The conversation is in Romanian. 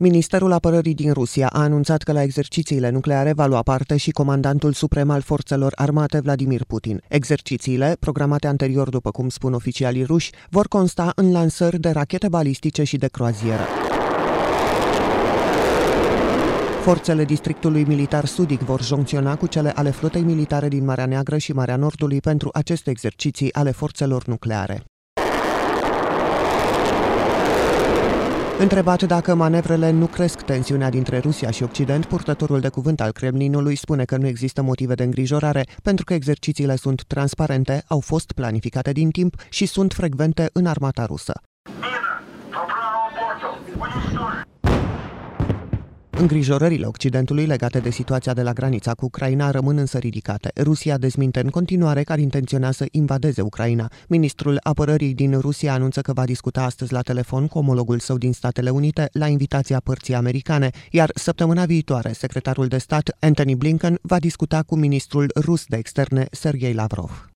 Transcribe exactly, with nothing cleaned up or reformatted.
Ministerul Apărării din Rusia a anunțat că la exercițiile nucleare va lua parte și comandantul suprem al forțelor armate Vladimir Putin. Exercițiile, programate anterior după cum spun oficialii ruși, vor consta în lansări de rachete balistice și de croazieră. Forțele districtului militar sudic vor joncționa cu cele ale flotei militare din Marea Neagră și Marea Nordului pentru aceste exerciții ale forțelor nucleare. Întrebat dacă manevrele nu cresc tensiunea dintre Rusia și Occident, purtătorul de cuvânt al Kremlinului spune că nu există motive de îngrijorare, pentru că exercițiile sunt transparente, au fost planificate din timp și sunt frecvente în armata rusă. Îngrijorările Occidentului legate de situația de la granița cu Ucraina rămân însă ridicate. Rusia dezminte în continuare că ar intenționa să invadeze Ucraina. Ministrul Apărării din Rusia anunță că va discuta astăzi la telefon cu omologul său din Statele Unite la invitația părții americane, iar săptămâna viitoare secretarul de stat Antony Blinken va discuta cu ministrul rus de externe Sergei Lavrov.